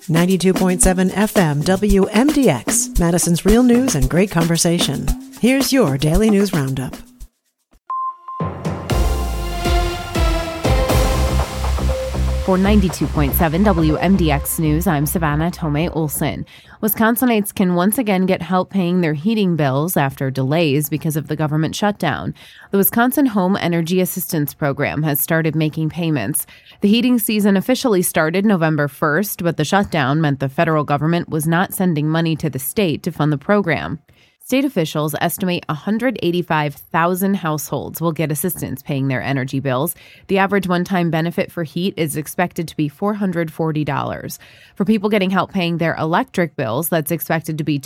92.7 FM WMDX, Madison's real news and great conversation. Here's your Daily News Roundup. For 92.7 WMDX News, I'm Savannah Tomei Olson. Wisconsinites can once again get help paying their heating bills after delays because of the government shutdown. The Wisconsin Home Energy Assistance Program has started making payments. The heating season officially started November 1st, but the shutdown meant the federal government was not sending money to the state to fund the program. State officials estimate 185,000 households will get assistance paying their energy bills. The average one-time benefit for heat is expected to be $440. For people getting help paying their electric bills, that's expected to be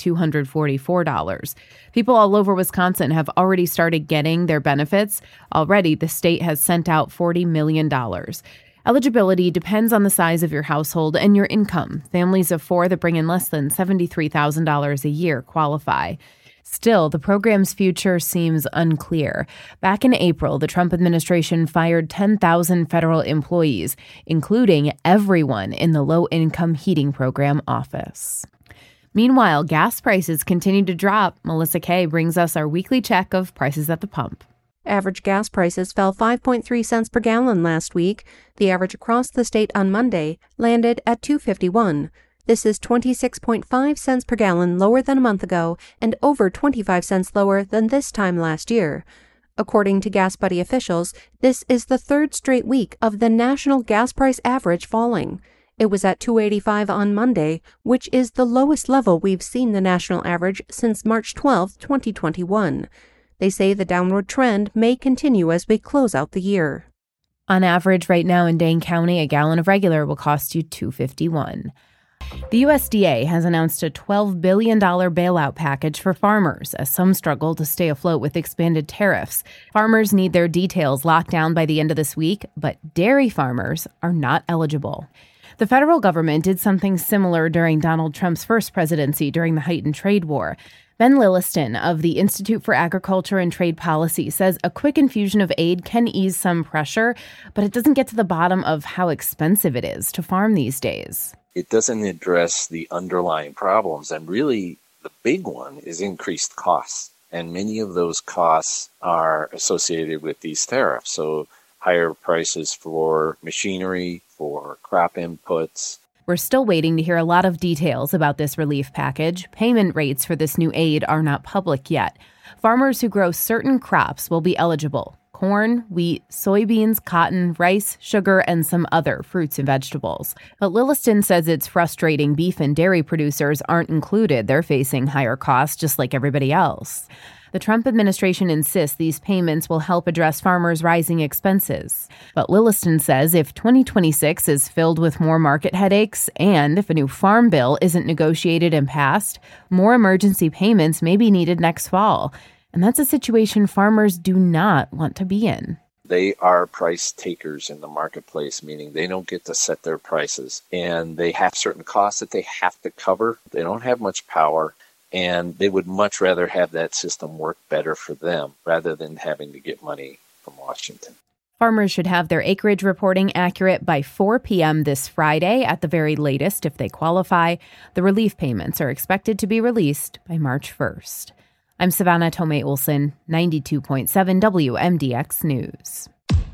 $244. People all over Wisconsin have already started getting their benefits. Already, the state has sent out $40 million. Eligibility depends on the size of your household and your income. Families of four that bring in less than $73,000 a year qualify. Still, the program's future seems unclear. Back in April, the Trump administration fired 10,000 federal employees, including everyone in the low-income heating program office. Meanwhile, gas prices continue to drop. Melissa Kay brings us our weekly check of prices at the pump. Average gas prices fell 5.3 cents per gallon last week. The average across the state on Monday landed at $2.51. This is 26.5 cents per gallon lower than a month ago and over 25 cents lower than this time last year. According to Gas Buddy officials, this is the third straight week of the national gas price average falling. It was at $2.85 on Monday, which is the lowest level we've seen the national average since March 12, 2021. They say the downward trend may continue as we close out the year. On average, right now in Dane County, a gallon of regular will cost you $2.51. The USDA has announced a $12 billion bailout package for farmers as some struggle to stay afloat with expanded tariffs. Farmers need their details locked down by the end of this week, but dairy farmers are not eligible. The federal government did something similar during Donald Trump's first presidency during the heightened trade war. Ben Lilliston of the Institute for Agriculture and Trade Policy says a quick infusion of aid can ease some pressure, but it doesn't get to the bottom of how expensive it is to farm these days. It doesn't address the underlying problems, and really the big one is increased costs. And many of those costs are associated with these tariffs. So higher prices for machinery, for crop inputs. We're still waiting to hear a lot of details about this relief package. Payment rates for this new aid are not public yet. Farmers who grow certain crops will be eligible: corn, wheat, soybeans, cotton, rice, sugar, and some other fruits and vegetables. But Lilliston says it's frustrating beef and dairy producers aren't included. They're facing higher costs just like everybody else. The Trump administration insists these payments will help address farmers' rising expenses. But Lilliston says if 2026 is filled with more market headaches and if a new farm bill isn't negotiated and passed, more emergency payments may be needed next fall. And that's a situation farmers do not want to be in. They are price takers in the marketplace, meaning they don't get to set their prices. And they have certain costs that they have to cover. They don't have much power. And they would much rather have that system work better for them rather than having to get money from Washington. Farmers should have their acreage reporting accurate by 4 p.m. this Friday at the very latest if they qualify. The relief payments are expected to be released by March 1st. I'm Savannah Tomei Olson, 92.7 WMDX News.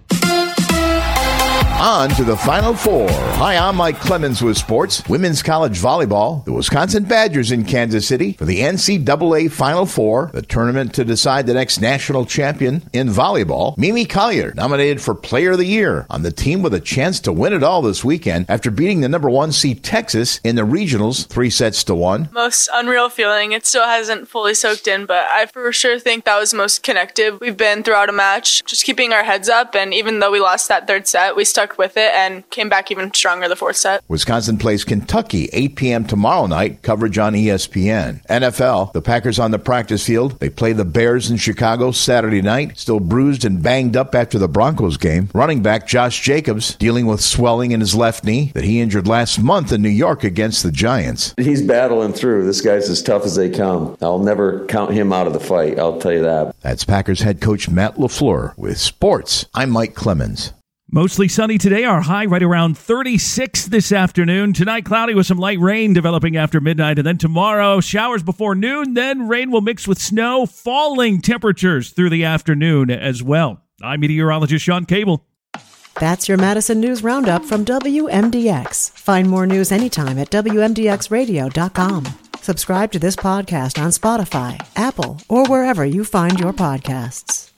On to the Final Four. Hi, I'm Mike Clemens with sports. Women's college volleyball. The Wisconsin Badgers in Kansas City for the NCAA Final Four, the tournament to decide the next national champion in volleyball. Mimi Collier nominated for Player of the Year on the team with a chance to win it all this weekend after beating the number 1 seed Texas in the regionals 3-1. Most unreal feeling. It still hasn't fully soaked in, but I for sure think that was most connected we've been throughout a match. Just keeping our heads up, and even though we lost that third set, we stuck with it and came back even stronger the fourth set. Wisconsin plays Kentucky 8 p.m. tomorrow night, coverage on ESPN. NFL, the Packers on the practice field. They play the Bears in Chicago Saturday night, still bruised and banged up after the Broncos game. Running back Josh Jacobs dealing with swelling in his left knee that he injured last month in New York against the Giants. He's battling through. This guy's as tough as they come. I'll never count him out of the fight, I'll tell you that. That's Packers head coach Matt LaFleur with sports. I'm Mike Clemens. Mostly sunny today, our high right around 36 this afternoon. Tonight, cloudy with some light rain developing after midnight. And then tomorrow, showers before noon. Then rain will mix with snow, falling temperatures through the afternoon as well. I'm meteorologist Sean Cable. That's your Madison News Roundup from WMDX. Find more news anytime at WMDXradio.com. Subscribe to this podcast on Spotify, Apple, or wherever you find your podcasts.